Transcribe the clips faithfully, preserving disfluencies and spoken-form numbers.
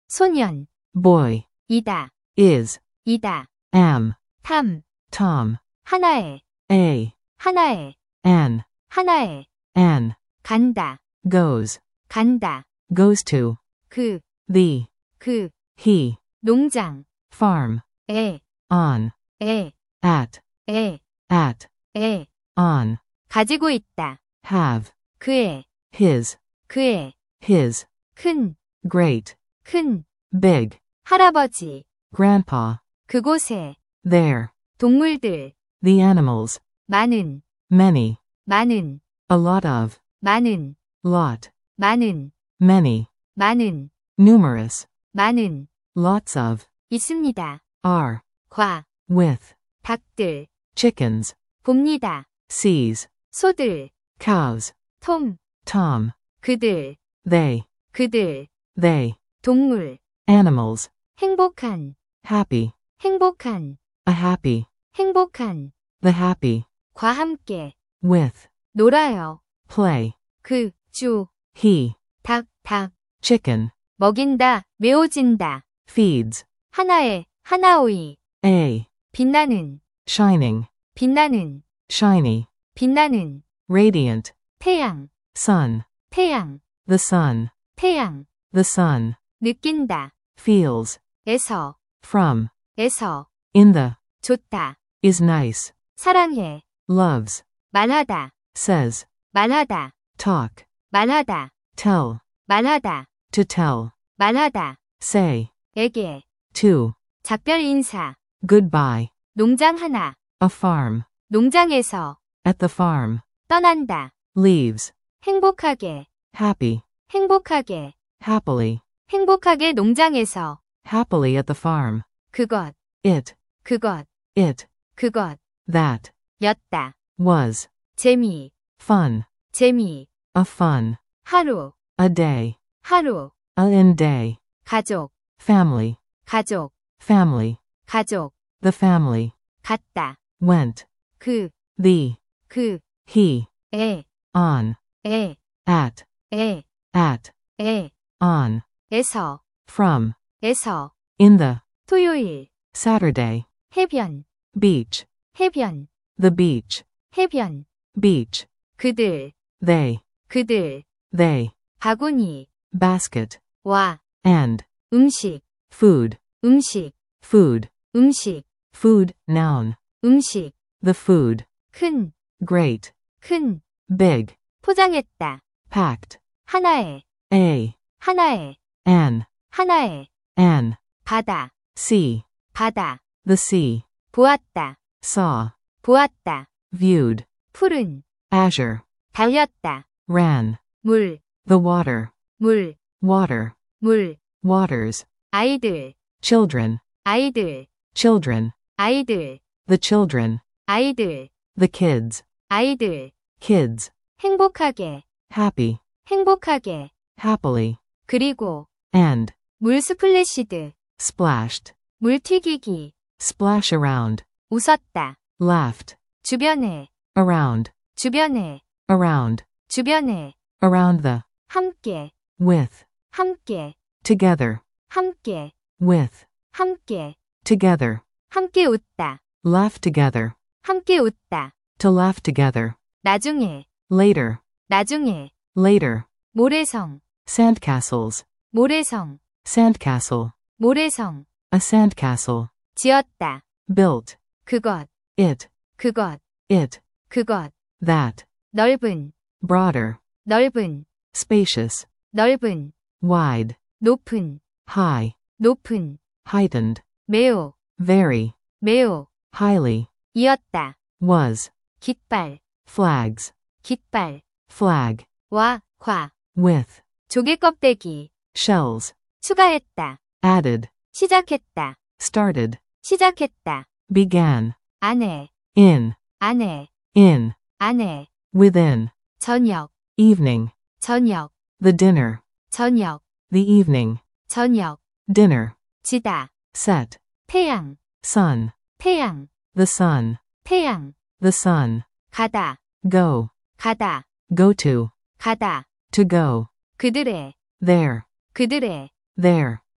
소년, boy, 이다, is, 이다, am, 탐, Tom, 하나의, a, 하나의, an, 하나의, an, 간다, goes, 간다, goes to, 그, the, 그, he, 농장, farm, 에, on, 에, at, 에, at, 에, on, 가지고 있다, have, 그의, his, 그의, his, 큰, great, 큰, big, 할아버지, grandpa, 그곳에, there, 동물들, the animals, 많은, many, 많은, a lot of, 많은, lot, 많은, many, 많은, numerous, 많은, lots of, 있습니다. are, 과, with, 닭들, chickens, 봅니다. sees, 소들, cows, 톰, Tom, 그들, they, 그들, they, 동물, animals, 행복한, happy, 행복한, a happy, 행복한, the happy, 과 함께, with, 놀아요. play, 그, 주, he, 닭, 닭, chicken, 먹인다, 메워진다. feeds, 하나의, 하나오이, a, 빛나는, shining, 빛나는, shiny, 빛나는, radiant, 태양, sun, 태양, the sun, 태양, the sun, 느낀다, feels, 에서, from, 에서, in the, 좋다, is nice, 사랑해, loves, 말하다, says, 말하다, talk, 말하다, tell, 말하다, to tell, 말하다, say, 에게, to, 작별 인사, goodbye, 농장 하나, a farm, 농장에서, at the farm, 떠난다, leaves, 행복하게, happy, 행복하게, happily, 행복하게 농장에서, happily at the farm, 그것, it, 그것, it, 그것, that, 였다, was, 재미, fun, 재미, a fun, 하루, a day, 하루, a in day, 가족, family, 가족, family, 가족, the family, 갔다, went, 그, the, 그, he, 에, on, 에, at, 에, at, 에, on, 에서, from, 에서, in the, 토요일, Saturday, 해변, beach, 해변, the beach, 해변, beach, 그들, they, 그들, they, 바구니, basket, 와, and, 음식, food, 음식, food, 음식, food, noun, 음식, the food, 큰, great, 큰, big, 포장했다, packed, 하나의, a, 하나의, an, 하나의, an, 바다, sea, 바다, the sea, 보았다, saw, 보았다, viewed, 푸른, azure, 달렸다, ran, 물, the water, 물, water, 물, waters, 아이들, children, 아이들, children, 아이들, the children, 아이들, the kids, 아이들, kids, 행복하게, happy, 행복하게, happily, 그리고, and, 물 스플래시드, splashed, 물 튀기기, splash around, 웃었다, laughed, 주변에, around, 주변에, around, 주변에, around the, 함께, with, 함께, together, 함께, with, 함께, together, 함께 웃다, laugh together, 함께 웃다, to laugh together, 나중에, later, 나중에, later, 모래성, sandcastles, 모래성, sandcastle, 모래성, a sandcastle, 지었다, built, 그것, it, 그것, it, 그것, that, 넓은, broader, 넓은, spacious, 넓은, wide, 높은, high, 높은, heightened, 매우, very, 매우, highly, 이었다, was, 깃발, flags, 깃발, flag, 와, 과, with, 조개 껍데기, shells, 추가했다, added, 시작했다, started, 시작했다, began, 안에, in, 안에, in, 안에, within, 저녁, evening, 저녁, the dinner, 저녁, the evening, 저녁, dinner, 지다, set, 태양, sun, 태양, the sun, 태양, the sun, 가다, go, 가다, go to, 가다, to go, 그들의, there, 그들의, there,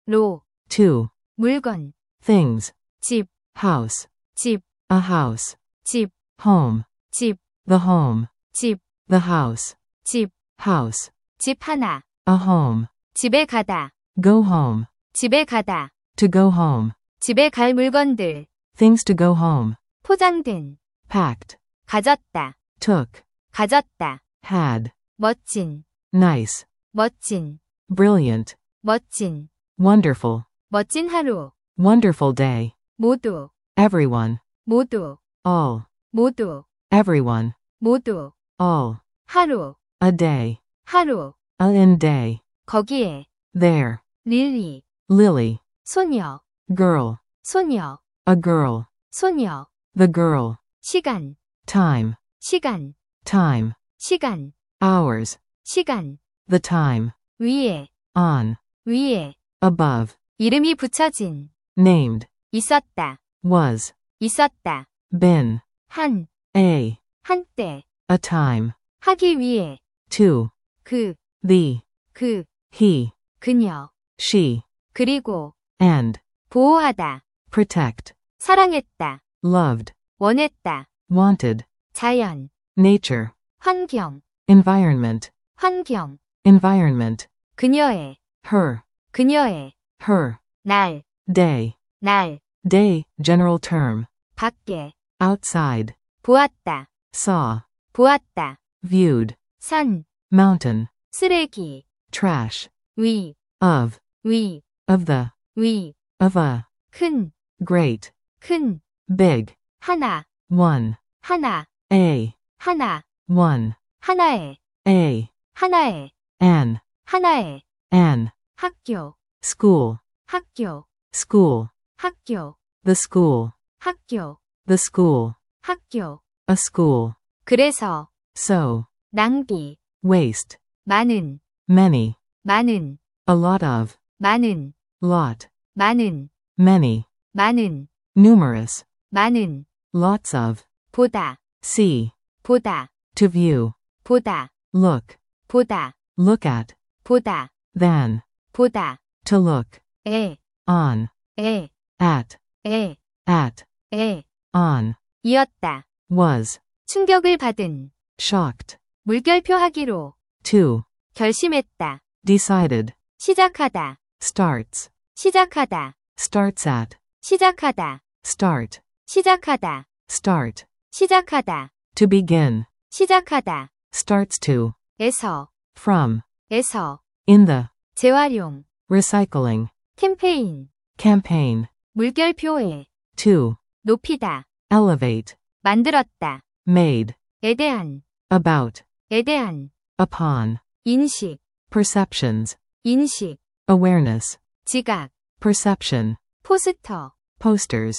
로, to, 물건, things, 집, house, 집, a house, 집, home, 집, the home, 집, the house, 집, house, 집 하나, a home, 집에 가다, go home, 집에 가다, to go home, 집에 갈 물건들, things to go home, 포장된, packed, 가졌다, took, 가졌다, had, 멋진, nice, 멋진, brilliant, 멋진, wonderful, 멋진 하루, wonderful day, 모두, everyone, 모두, all, 모두, everyone, 모두, all, 하루, a day, 하루, a in day, 거기에, there, 릴리, lily, 소녀, girl, 소녀, a girl, 소녀, the girl, 시간, time, 시간, time, 시간, hours, 시간, the time, 위에, on, 위에, above, 이름이 붙여진, named, 있었다, was, 있었다, been, 한, a, 한때, a time, 하기 위해, to, 그, the, 그, he, 그녀, she, 그리고, and, 보호하다, protect, 사랑했다, loved, 원했다, wanted, 자연, nature, 환경, environment, 환경, environment, 그녀의, her, 그녀의, her, 날, day, 날, day, general term, 밖에, outside, 보았다, saw, 보았다, viewed, 산, mountain, 쓰레기, trash, 위, of, 위, of the, 위, of a, 큰, great, 큰, big, 하나, one, 하나, a, 하나, one, 하나의, a, 하나의, an, 하나의, an, 학교, school, 학교, school, 학교, the school, 학교, the school, 학교. a school, 그래서, so, 낭비, waste, 많은, many, 많은, a lot of, 많은, lot, 많은, many, 많은, numerous, 많은, lots of, 보다, see, 보다, to view, 보다, look, 보다, look at, 보다, than, 보다, to look, 에, on, 에, at, 에, at, 에, on, 이었다. was, 충격을 받은, shocked, 물결표하기로, to, 결심했다. decided, 시작하다, starts, 시작하다, starts at, 시작하다, start, 시작하다, start, 시작하다, to begin, 시작하다, starts to, 에서, from, 에서, in the, 재활용, recycling, 캠페인, campaign, 물결표에, to, 높이다, elevate, 만들었다, made, 에 대한, about, 에 대한, upon, 인식, perceptions, 인식, awareness, 지각, perception, 포스터, posters,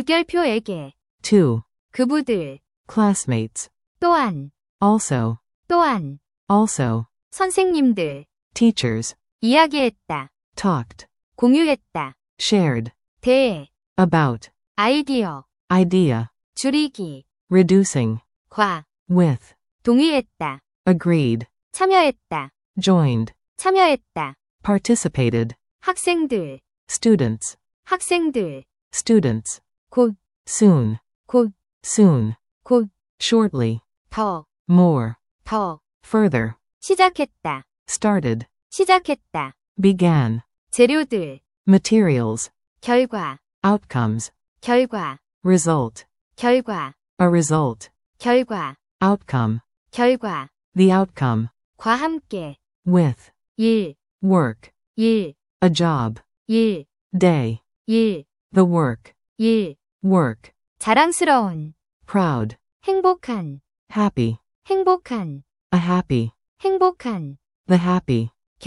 물결표에게, to, 그부들, classmates, 또한, also, 또한, also, 선생님들, teachers, 이야기했다, talked, 공유했다, shared, 대해, about, 아이디어, idea, 줄이기, reducing, 과, with, 동의했다, agreed, 참여했다, joined, 참여했다, participated, 학생들, students, 학생들, students, 곧, soon, 곧, soon, 곧, shortly, 더, more, 더, further, 시작했다, started, 시작했다, began, 재료들, materials, 결과, outcomes, 결과, result, 결과, a result, 결과, outcome, 결과, the outcome, 과 함께, with, 일, work, 일, a job, 일, day, 일, the work, 일, work, 자랑스러운, proud, 행복한, happy, 행복한, a happy, 행복한, the happy,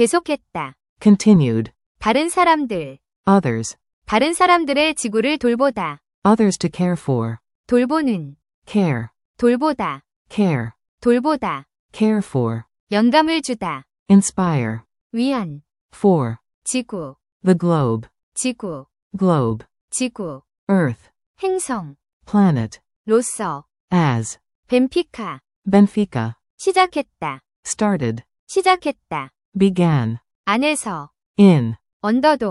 계속했다, continued, 다른 사람들, others, 다른 사람들의 지구를 돌보다, others to care for, 돌보는, care, 돌보다, care, 돌보다, care for, 영감을 주다, inspire, 위안, for, 지구, the globe, 지구, globe, 지구, earth, 행성, planet, 로서, as, 벤피카, Benfica, 시작했다, started, 시작했다, began, 안에서, in, 언더독,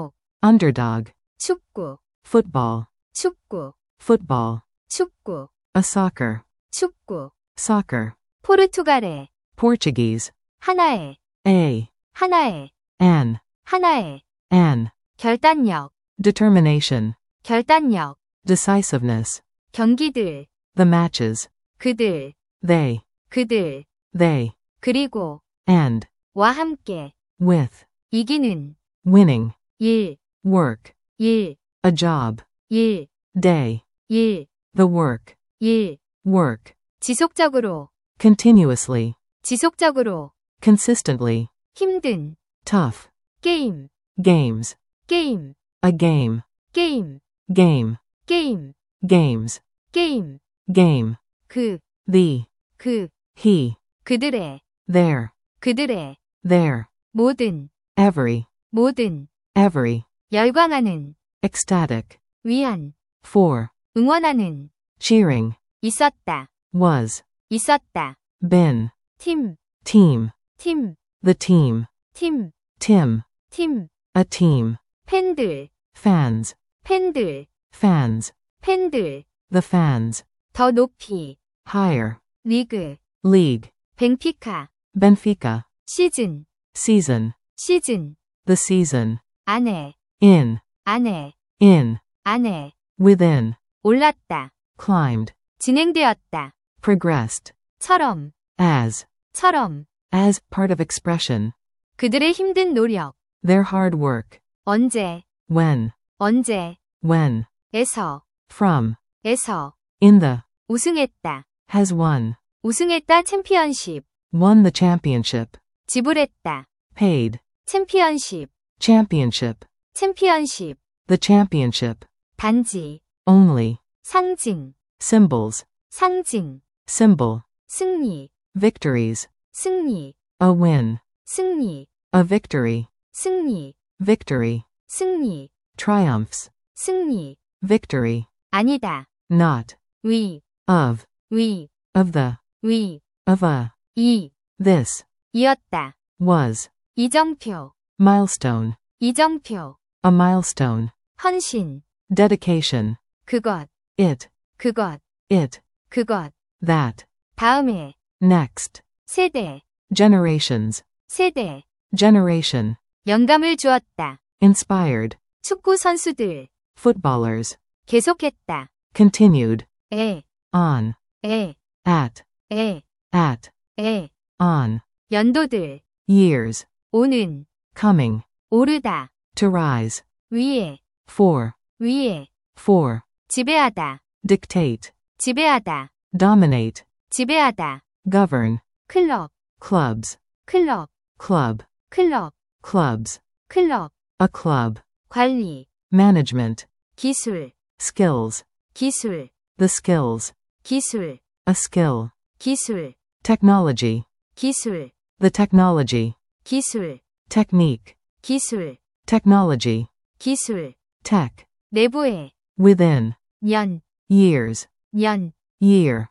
underdog, 축구, football, 축구, football, 축구, a soccer, 축구. soccer, 포르투갈의, Portuguese, 하나의, a, 하나의, an, 하나의. an, 결단력, determination, 결단력. decisiveness, 경기들, the matches, 그들, they, 그들. they, 그리고, and, 와 함께. with, 이기는, winning, 일, work, 일, a job, 일, day, 일, the work, 일. work, 지속적으로, continuously, 지속적으로. consistently, 힘든, tough, 게임, games, 게임, a game, 게임, game, 게임, games, 게임. game, 그, the, 그, he, 그들의, their, 그들의. their, 모든, every, 모든. every, 열광하는, ecstatic, 위한, for, 응원하는. cheering, 있었다, was, 있었다. been, 팀, team, 팀, the team, 팀, Tim, 팀. a team, 팬들, fans, 팬들, fans, 팬들. the fans, 더 높이, higher, 리그, league, 벤피카. Benfica, 시즌, season, 시즌. the season, 안에, in, 안에, in, 안에. within, 올랐다, climbed, 진행되었다. progressed, 처럼, as, 처럼. as part of expression, 그들의 힘든 노력. their hard work, 언제, when, 언제. when, 에서, from, 에서. in the, 우승했다, has won, 우승했다. 챔피언십. won the championship, 지불했다, paid, 챔피언십. championship, 챔피언십. the championship, 단지, only, 상징, symbols, 상징. symbol, 승리, victories, 승리, a win, 승리, a victory, 승리, victory, 승리, triumphs, 승리. victory, 아니다, not, 위, of, 위, of the, 위. of a, 이, this, 이었다. was, 이정표, milestone, 이정표. a milestone, 헌신, dedication, 그것, it, 그것, it, 그것. that, 다음에, next, 세대, generations, 세대. generation, 영감을 주었다. inspired, 축구 선수들, footballers, 계속했다. continued, 에, on, 에, at, 에, at, 에. on, 연도들, years, 오는, coming, 오르다. to rise, 위에, for, 위에. for, 지배하다, dictate, 지배하다, dominate, 지배하다. govern, 클럽, clubs, 클럽, club, 클럽, clubs, 클럽. a club, 관리, management, 기술, skills, 기술, the skills, 기술, a skill, 기술, technology, 기술, the technology, 기술, technique, 기술, technology, 기술. tech, 내부에, within, 년, years, 년. year,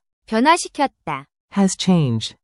변화시켰다, has changed,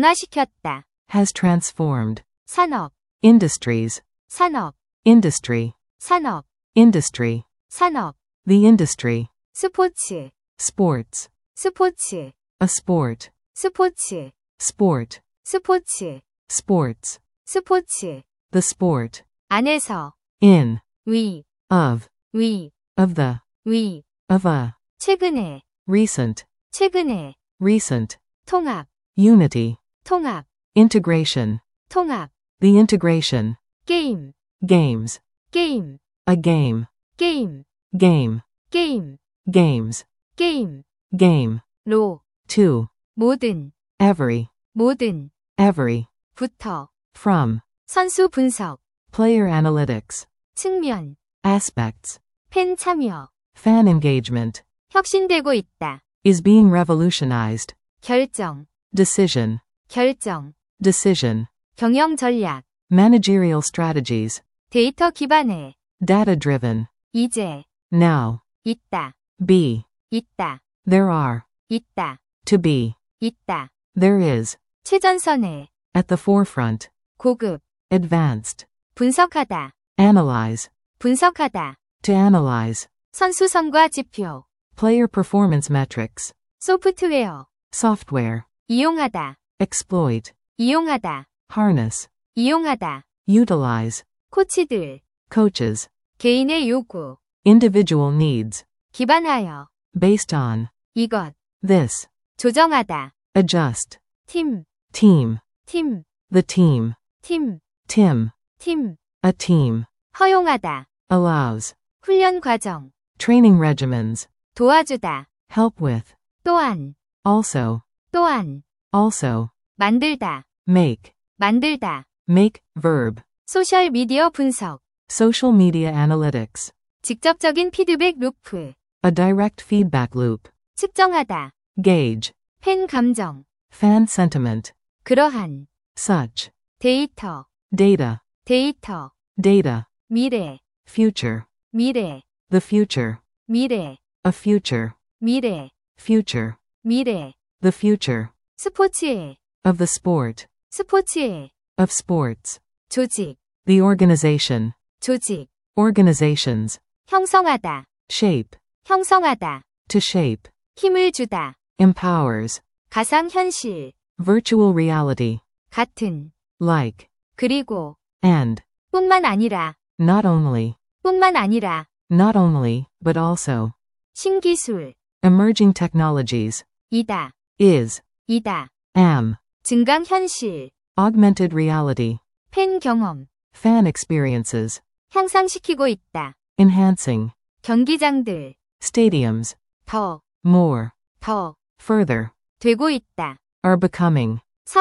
변화시켰다. has transformed, 산업, industries, 산업, industry, 산업, industry, 산업. the industry, 스포츠, sports, 스포츠, a sport, 스포츠, sport, 스포츠, sports, 스포츠. the sport, 안에서, in, 위, of, 위, of the, 위. of a, 최근에, recent, 최근에. recent, 통합, unity, 통합, integration, 통합. the integration, 게임, games, 게임, a game, 게임, game, 게임, games, 게임. game, 로, to, 모든, every, 모든. every, 부터. from, 선수 분석, player analytics, 측면. aspects, 팬 참여. fan engagement, 혁신되고 있다. is being revolutionized, 결정, decision, 결정. decision, 경영 전략. managerial strategies, 데이터 기반의. data-driven, 이제. now, 있다. be, 있다. there are, 있다. to be, 있다. there is, 최전선에. at the forefront, 고급. advanced, 분석하다. analyze, 분석하다. To analyze. 선수 성과 지표. Player performance metrics. 소프트웨어. Software. 이용하다. Exploit. 이용하다. Harness. 이용하다. Utilize. 코치들. Coaches. 개인의 요구. Individual needs. 기반하여. Based on. 이것. This. 조정하다. Adjust. 팀. Team. 팀. The team. 팀. Tim. 팀. A team. 허용하다. Allows. 훈련 과정. Training regimens. 도와주다. Help with. 또한. Also. 또한. Also. 만들다. Make. 만들다. Make. Verb. 소셜 미디어 분석. Social media analytics. 직접적인 피드백 루프. A direct feedback loop. 측정하다. Gauge. 팬 감정. Fan sentiment. 그러한. Such. 데이터. Data. 데이터. Data. 미래. Future. 미래. The future. 미래. A future. 미래. Future. 미래. The future. 스포츠의. Of the sport. 스포츠의. Of sports. 조직. The organization. 조직. Organizations. 형성하다. Shape. 형성하다. To shape. 힘을 주다. Empowers. 가상현실. Virtual reality. 같은. Like. 그리고. And. 뿐만 아니라. Not only. 뿐만 아니라. Not only, but also. 신기술. Emerging technologies. 이다. Is. 이다. Am. 증강현실. Augmented reality. 팬 경험. Fan experiences. 향상시키고 있다. Enhancing. 경기장들. Stadiums. 더. More. 더. Further. 되고 있다. Are becoming.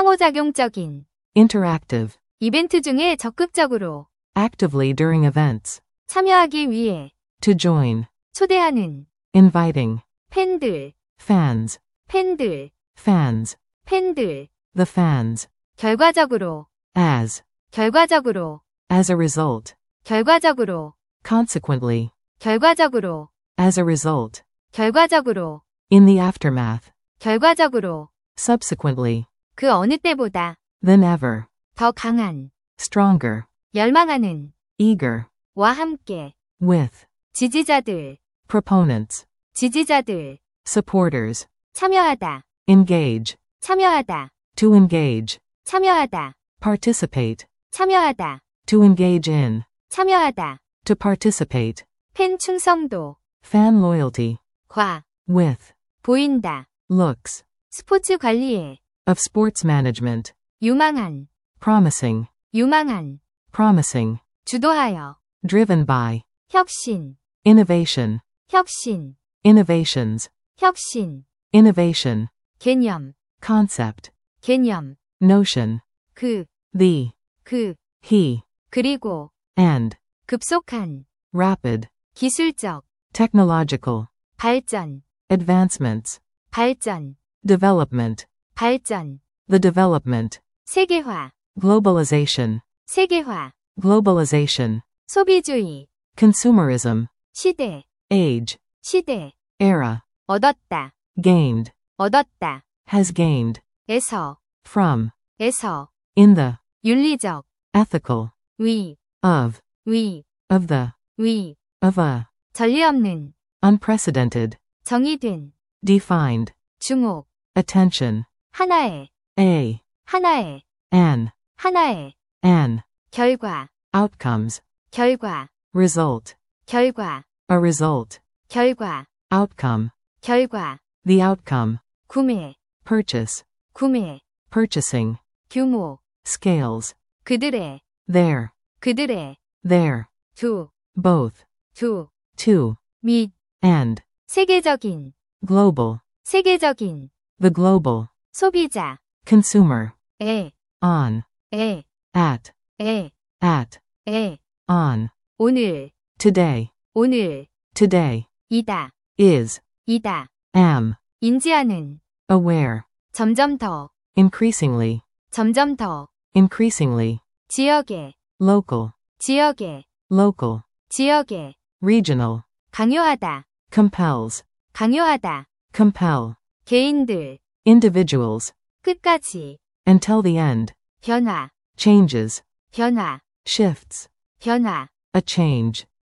상호작용적인. Interactive. 이벤트 중에 적극적으로. Actively during events. 참여하기 위해. To join. 초대하는. Inviting. 팬들. Fans. 팬들. Fans. 팬들. The fans. 결과적으로. As. 결과적으로. As a result. 결과적으로. Consequently. 결과적으로. As a result. 결과적으로. In the aftermath. 결과적으로. Subsequently. 그 어느 때보다. Than ever. 더 강한. Stronger. 열망하는. Eager. 와 함께. With. 지지자들. Proponents. 지지자들. Supporters. 참여하다. Engage. 참여하다. To engage. 참여하다. Participate. 참여하다. To engage in. 참여하다. To participate. 팬 충성도. Fan loyalty. 과. With. 보인다. Looks. 스포츠 관리에. Of sports management. 유망한. Promising. 유망한. Promising. 주도하여. Driven by. 혁신. Innovation. 혁신. Innovations. 혁신. Innovation. 개념. Concept. 개념. Notion. 그. The. 그. He. 그리고. And. 급속한. Rapid. 기술적. Technological. 발전. Advancements. 발전. Development. 발전. The development. 세계화. Globalization. 세계화. Globalization. 소비주의. Consumerism. 시대. Age. 시대. Era. 얻었다. Gained. 얻었다. Has gained. 에서. From. 에서. In the. 윤리적. Ethical. 위. Of. 위. Of the. 위. Of a. 전례 없는. Unprecedented. 정의된. Defined. 주목. Attention. 하나의. A. 하나의. An. 하나의. An. 결과. Outcomes. 결과. Result. 결과. A result. 결과. Outcome. 결과. The outcome. 구매. Purchase. 구매. Purchasing. 규모. Scales. 그들의. There. 그들의. There. 두. Both. 두. To. 및. And. 세계적인. Global. 세계적인. The global. 소비자. Consumer. 에. On. 에. At. 에. At. 에. On. 오늘. Today. 오늘. Today. 이다. Is. 이다. Am. 인지하는. Aware. 점점 더. Increasingly. 점점 더. Increasingly. 지역에. Local. 지역에. Local. 지역에. Regional. 강요하다. Compels. 강요하다. Compel. 개인들. Individuals. 끝까지. Until the end. 변화. Changes. 변화. Shifts. 변화. A change.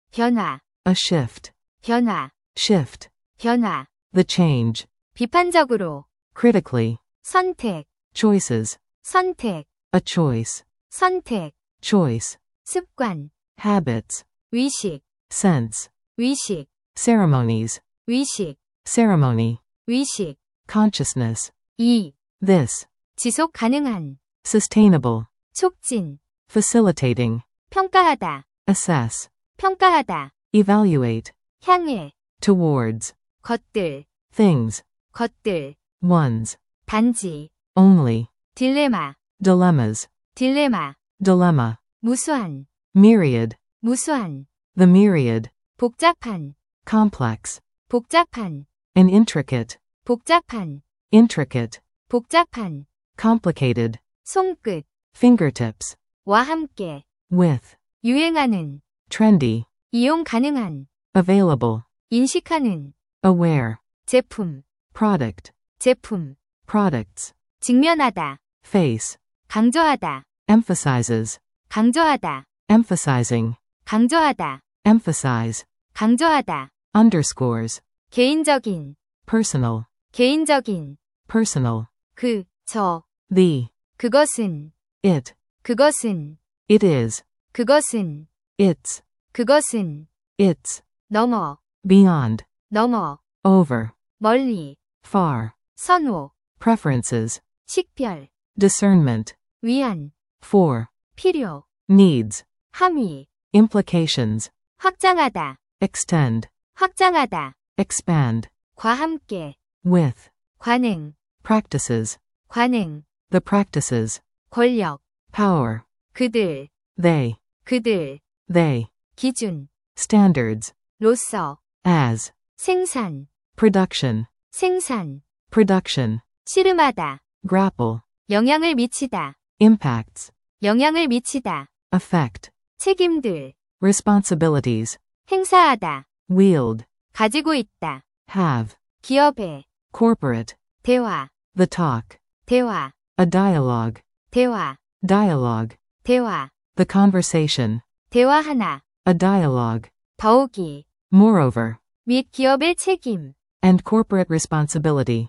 변화, A shift. 변화, Shift. 변화. The change. 비판적으로, Critically. 선택, Choices. 선택, A choice. 선택. Choice. 습관, Habits. 위식, Sense. 위식, Ceremonies. 위식, Ceremony. 위식. Consciousness. 이. This. 지속 가능한, Sustainable. 촉진, Facilitating. 평가하다, Assess. 평가하다. Evaluate. 향해, Towards. 것들, Things. 것들. Ones. 단지, Only. 딜레마, Dilemmas. 딜레마. Dilemma. 무수한, Myriad. 무수한. The myriad. 복잡한, Complex. 복잡한, An intricate. 복잡한, Intricate. 복잡한. Complicated. 손끝, Fingertips. 와 함께. With. 유행하는, Trendy. 이용 가능한. Available. 인식하는. Aware. 제품, Product. 제품. Products. 직면하다, Face. 강조하다, Emphasizes. 강조하다, Emphasizing. 강조하다, Emphasize. 강조하다. Underscores. 개인적인, Personal. 개인적인. Personal. 그, 저, The. 그것은, It. 그것은, It is. 그것은, It's. 그것은. It's. 넘어, Beyond. 넘어. Over. 멀리, Far. 선호, Preferences. 식별, Discernment. 위안, For. 필요, Needs. 함의, Implications. 확장하다, Extend. 확장하다. Expand. 과 함께, With. 관행, Practices. 관행. The practices. 권력, Power. 그들, They. 그들. They. 기준, Standards. 로서, As. 생산, Production. 생산. Production. 씨름하다, Grapple. 영향을 미치다, Impacts. 영향을 미치다. Affect. 책임들, Responsibilities. 행사하다, Wield. 가지고 있다. Have. 기업의, Corporate. 대화, The talk. 대화, A dialogue. 대화, Dialogue. 대화. The conversation. 대화하나, A dialogue. 더욱이. Moreover. 및 기업의 책임, And corporate responsibility.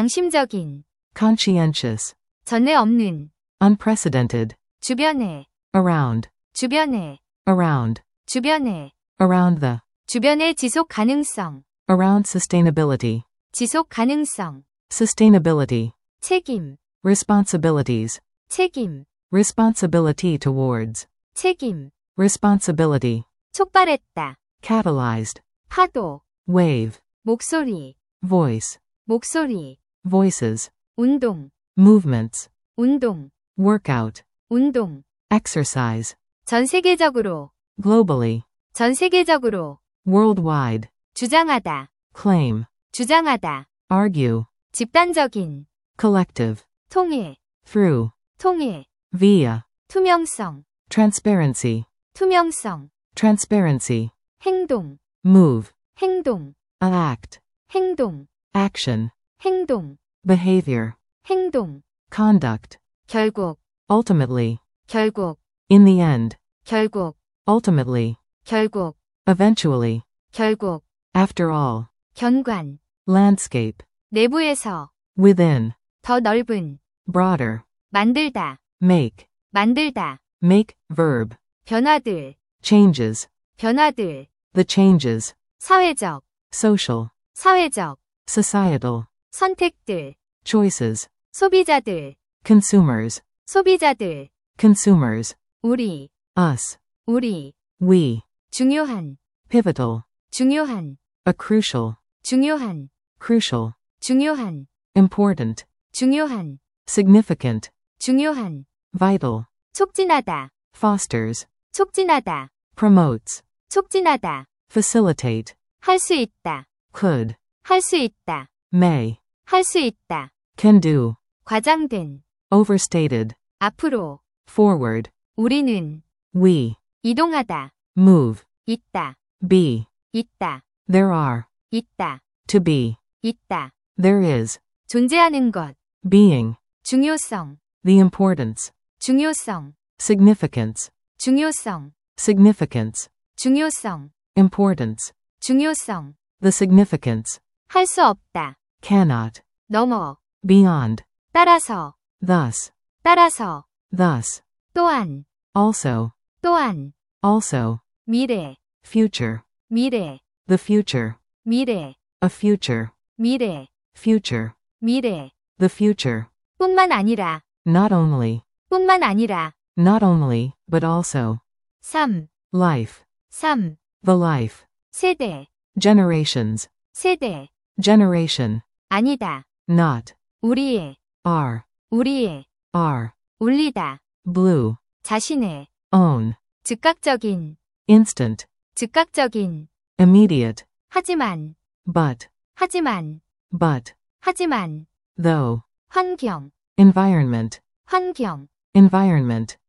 양심적인, Conscientious. 전례 없는, Unprecedented. 주변에, Around. 주변에, Around. 주변에. Around the. 주변의 지속 가능성, Around sustainability. 지속 가능성. Sustainability. 책임, Responsibilities. 책임, Responsibility towards. 책임. Responsibility. 촉발했다, Catalyzed. 파도. Wave. 목소리, Voice. 목소리. Voices. 운동, Movements. 운동, Workout. 운동. Exercise. 전 세계적으로, Globally. 전 세계적으로. Worldwide. 주장하다, Claim. 주장하다. Argue. 집단적인, Collective. 통일, Through. 통일. Via. 투명성, Transparency. 투명성. Transparency. 행동, Move. 행동, Act. 행동, Action. 행동, Behavior. 행동. Conduct. 결국, Ultimately. 결국, In the end. 결국, Ultimately. 결국, Eventually. 결국. After all. 견관, Landscape. 내부에서, Within. 더 넓은, Broader. 만들다, Make. 만들다. Make. Verb. 변화들, Changes. 변화들. The changes. 사회적, Social. 사회적. Societal. 선택들, Choices. 소비자들, Consumers. 소비자들. Consumers. 우리, Us. 우리. We. 중요한, Pivotal. 중요한, A crucial. 중요한, Crucial. 중요한, Important. 중요한, Significant. 중요한. Vital. 촉진하다, Fosters. 촉진하다, Promotes. 촉진하다. Facilitate. 할 수 있다, Could. 할 수 있다, May. 할 수 있다. Can do. 과장된, Overstated. 앞으로. Forward. 우리는, We. 이동하다, Move. 있다, Be. 있다, There are. 있다, To be. 있다. There is. 존재하는 것, Being. 중요성, The importance. 중요성, Significance. 중요성, Significance. 중요성. Importance. 중요성, The significance. 할 수 없다, Cannot. 넘어, Beyond. 따라서, Thus. 따라서, Thus. 또한, Also. 또한, Also. 미래, Future. 미래, The future. 미래, A future. 미래, Future. 미래, The future. 뿐만 아니라, Not only. 뿐만 아니라, Not only, but also. 삶, Life. 삶, The life. 세대, Generations. 세대, Generation. 아니다, Not. 우리의, Are. 우리의, Are. 울리다, Blue. 자신의, Own. 즉각적인, Instant. 즉각적인, Immediate. 하지만, But. 하지만, But. 하지만, Though. 환경, Environment. 환경, Environment.